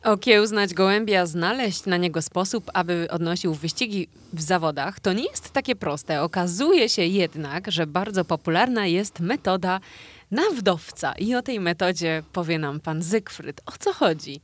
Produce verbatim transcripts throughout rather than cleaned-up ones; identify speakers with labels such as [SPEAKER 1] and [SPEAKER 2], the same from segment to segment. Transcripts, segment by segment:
[SPEAKER 1] Okiełznać gołębia, znaleźć na niego sposób, aby odnosił wyścigi w zawodach, to nie jest takie proste. Okazuje się jednak, że bardzo popularna jest metoda na wdowca. I o tej metodzie powie nam pan Zygfryd. O co chodzi?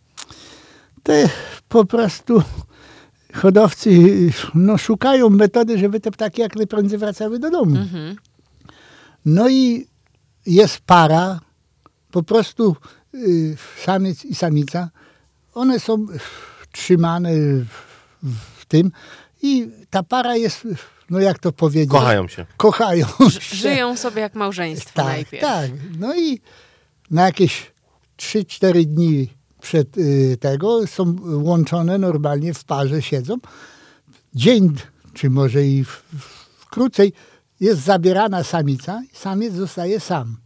[SPEAKER 2] Te po prostu hodowcy no, szukają metody, żeby te ptaki jak najprędzej wracały do domu.
[SPEAKER 1] Mhm.
[SPEAKER 2] No i jest para, po prostu y, samiec i samica. One są trzymane w, w tym i ta para jest, no jak to powiedzieć?
[SPEAKER 3] Kochają się.
[SPEAKER 2] Kochają się.
[SPEAKER 1] Żyją sobie jak małżeństwo
[SPEAKER 2] Tak,
[SPEAKER 1] najpierw.
[SPEAKER 2] tak. No i na jakieś trzy cztery dni przed y, tego są łączone normalnie w parze, siedzą. Dzień, czy może i w, w, krócej, jest zabierana samica i samiec zostaje sam.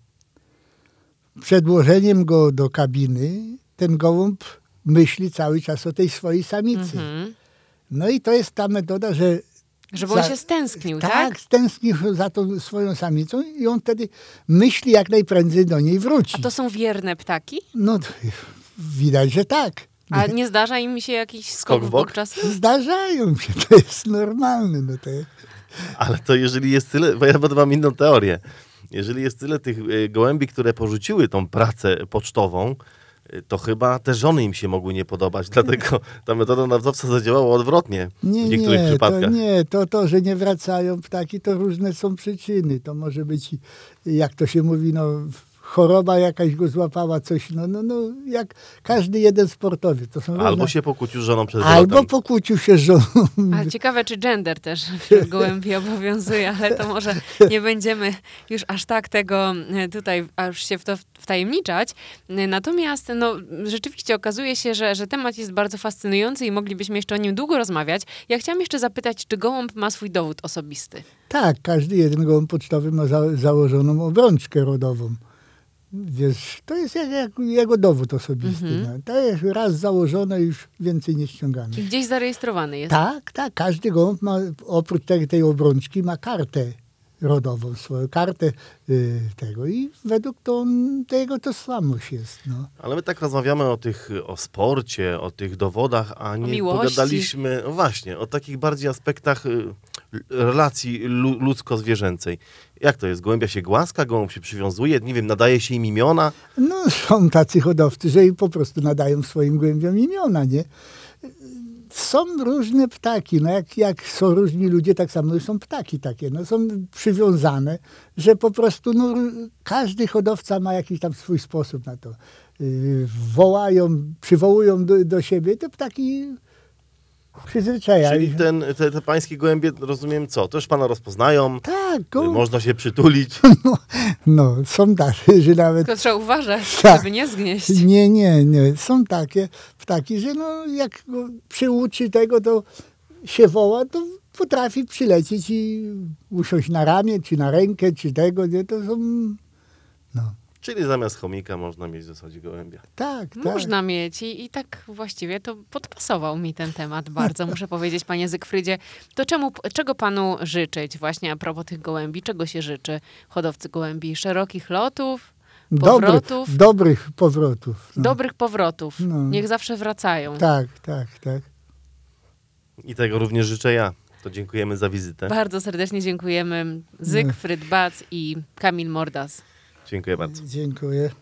[SPEAKER 2] Przed włożeniem go do kabiny ten gołąb myśli cały czas o tej swojej samicy.
[SPEAKER 1] Mhm.
[SPEAKER 2] No i to jest ta metoda, że
[SPEAKER 1] Żeby on się stęsknił, tak?
[SPEAKER 2] Tak, stęsknił za tą swoją samicą i on wtedy myśli jak najprędzej do niej wróci.
[SPEAKER 1] A to są wierne ptaki?
[SPEAKER 2] No to widać, że tak.
[SPEAKER 1] A nie zdarza im się jakiś skok,
[SPEAKER 3] Skok w
[SPEAKER 1] w
[SPEAKER 3] bok?
[SPEAKER 1] bok czasem?
[SPEAKER 2] Zdarzają się, to jest normalne. No to jest.
[SPEAKER 3] Ale to jeżeli jest tyle, bo ja mam inną teorię. Jeżeli jest tyle tych y, gołębi, które porzuciły tą pracę pocztową, y, to chyba te żony im się mogły nie podobać. Dlatego ta metoda na wdowca zadziałała odwrotnie
[SPEAKER 2] Nie,
[SPEAKER 3] w niektórych
[SPEAKER 2] nie,
[SPEAKER 3] przypadkach.
[SPEAKER 2] to nie, to to, że nie wracają ptaki, to różne są przyczyny. To może być, jak to się mówi, no choroba jakaś go złapała, coś, no, no, no jak każdy jeden sportowiec. To są
[SPEAKER 3] Albo
[SPEAKER 2] różne...
[SPEAKER 3] się pokłócił z żoną przed
[SPEAKER 2] Albo
[SPEAKER 3] wylotem.
[SPEAKER 2] pokłócił się z żoną.
[SPEAKER 1] Ale ciekawe, czy gender też wśród gołębi obowiązuje, ale to może nie będziemy już aż tak tego e, tutaj, aż się w to wtajemniczać. E, Natomiast no, rzeczywiście okazuje się, że, że temat jest bardzo fascynujący i moglibyśmy jeszcze o nim długo rozmawiać. Ja chciałam jeszcze zapytać, czy gołąb ma swój dowód osobisty?
[SPEAKER 2] Tak, każdy jeden gołąb pocztowy ma za, założoną obrączkę rodową. Wiesz, to jest jak, jak jego dowód osobisty.
[SPEAKER 1] Mhm.
[SPEAKER 2] No. To jest raz założone, już więcej nie ściągamy.
[SPEAKER 1] I gdzieś zarejestrowany jest.
[SPEAKER 2] Tak, tak. Każdy gołąb ma, oprócz tej, tej obrączki, ma kartę rodową, swoją kartę y, tego i według to, tego tożsamość jest. No.
[SPEAKER 3] Ale my tak rozmawiamy o tych, o sporcie, o tych dowodach, a nie
[SPEAKER 1] miłości.
[SPEAKER 3] pogadaliśmy, no właśnie, o takich bardziej aspektach y, relacji lu- ludzko-zwierzęcej. Jak to jest? Gołębia się głaska, gołąb się przywiązuje, nie wiem, nadaje się im imiona.
[SPEAKER 2] no, są tacy hodowcy, że i po prostu nadają swoim gołębiom imiona, nie? Są różne ptaki, no jak, jak są różni ludzie, tak samo są ptaki takie, no są przywiązane, że po prostu no, każdy hodowca ma jakiś tam swój sposób na to. Yy, wołają, przywołują do, do siebie, te ptaki przyzwyczajają.
[SPEAKER 3] Czyli ten, te, te pańskie gołębie, rozumiem co, też pana rozpoznają,
[SPEAKER 2] Tak,
[SPEAKER 3] y,
[SPEAKER 2] go,
[SPEAKER 3] można się przytulić.
[SPEAKER 2] no, no, są tacy, że nawet...
[SPEAKER 1] Tylko trzeba uważać,
[SPEAKER 2] Tak.
[SPEAKER 1] żeby nie zgnieść.
[SPEAKER 2] Nie, nie, nie. Są takie ptaki, że no, jak go przyuczy tego, to się woła, to potrafi przylecieć i usiąść na ramię, czy na rękę, czy tego, nie, to są, no,
[SPEAKER 3] Czyli zamiast chomika można mieć w zasadzie gołębia.
[SPEAKER 2] tak, tak.
[SPEAKER 1] Można mieć i, i tak właściwie to podpasował mi ten temat bardzo, muszę powiedzieć, panie Zygfrydzie. To czemu, czego panu życzyć właśnie a propos tych gołębi? Czego się życzy hodowcy gołębi? Szerokich lotów? Powrotów?
[SPEAKER 2] Dobrych, dobrych powrotów. No.
[SPEAKER 1] Dobrych powrotów.
[SPEAKER 2] No.
[SPEAKER 1] Niech zawsze wracają.
[SPEAKER 2] Tak, tak, tak.
[SPEAKER 3] I tego również życzę ja. To dziękujemy za wizytę.
[SPEAKER 1] Bardzo serdecznie dziękujemy. Zygfryd Bac i Kamil Mordas.
[SPEAKER 3] Dziękuję bardzo.
[SPEAKER 2] Dziękuję.